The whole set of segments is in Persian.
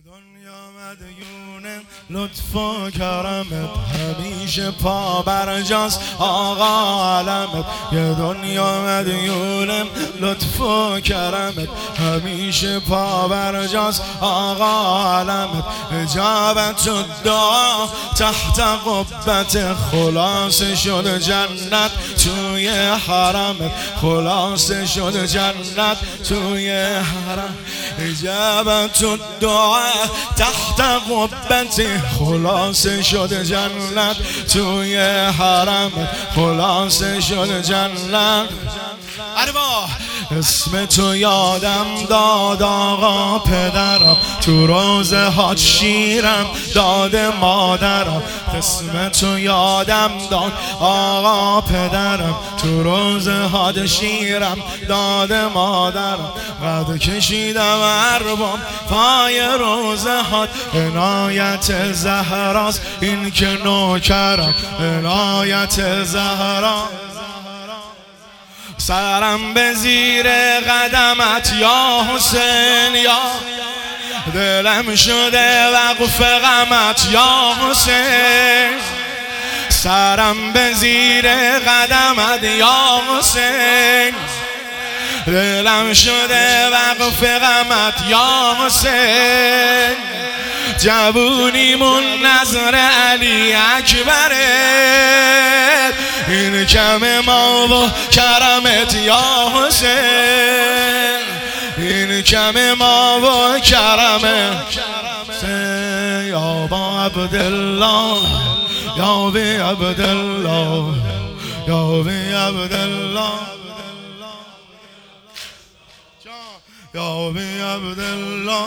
دنیا مدیون لطف و کرمت، همیشه پا برجاست آقا علمت. یه دنیا مدیون لطف و کرمت، همیشه پا برجاست آقا علمت. اجابت الدعا تحت قبت، خلاص شد جنت توی حرمت، خلاص شد جنت توی حرم. اجابت الدعا تحت قبت، خلاص شد جنت توی حرمت، خلاص شد جنت. اربا اسم تو یادم داد آقا پدرم، تو روزه هات شیرم داد مادرم. اسم تو یادم داد آقا پدرم، تو روزه هات شیرم داد مادرم. قد کشیدم ارباب پای روزه هات، عنایت زهراست این که نوکرم، عنایت زهرا. سرم به زیر قدمت یا حسین، یا دلم شده وقف غمت یا حسین. سرم به زیر قدمت یا حسین، دلم شده وقف غمت یا حسین. جوونیمون نظر علی اکبره، این کم ما و کرمت یا حسین، این کم ما و کرمت. یا با عبدالله یا بی عبدالله یا بی عبدالله یا بی عبدالله.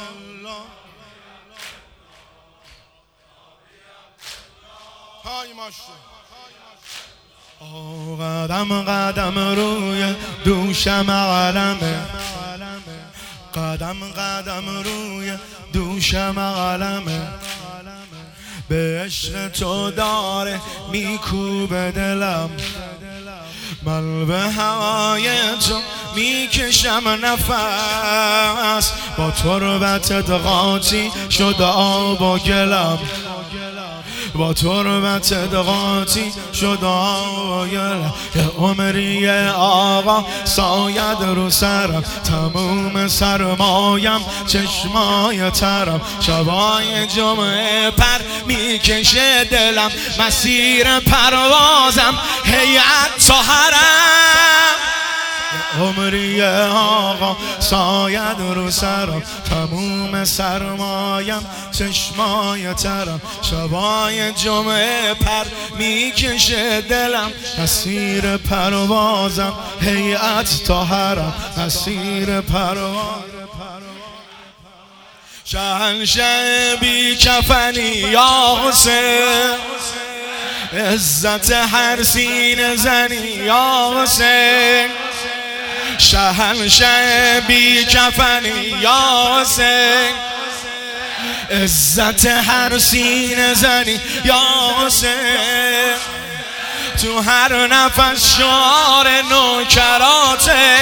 قدم قدم روی دوشم علمه، قدم قدم روی دوشم علمه. به عشق تو داره میکوبه دلم، من به هوای تو میکشم نفس. با تربتت قاطی شد آب و گلم، با تربتت قاطی شد آب و گلم. یه عمری آقا ساید رو سرم، تموم سرمایم چشمای ترم. شبای جمعه پر میکشه دلم، مسیر پروازم هیئت تا حرم. عمری آقا ساید رو سرم، تموم سرمایم چشمای ترم. شبای جمعه پر میکشه دلم، مسیر پروازم هیئت تا حرم، مسیر پرواز. شهنشه بی کفنی یا حسین، عزت هر سینه زنی یا حسین. شهنشه بی کفنی یا حسین، عزت هر سینه زنی یا حسین. تو هر نفس شعار نوکراته،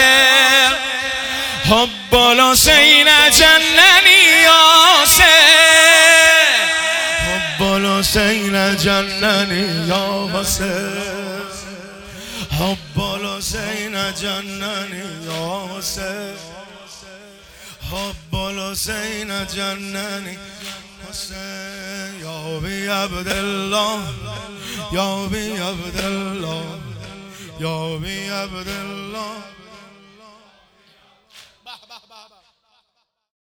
حب الحسین جننی یا حسین، حب الحسین جننی یا حسین، حب الحسین جننی یا حسین، حب الحسین جننی حسین. یا بی عبدالله یا بی عبدالله یا بی عبدالله.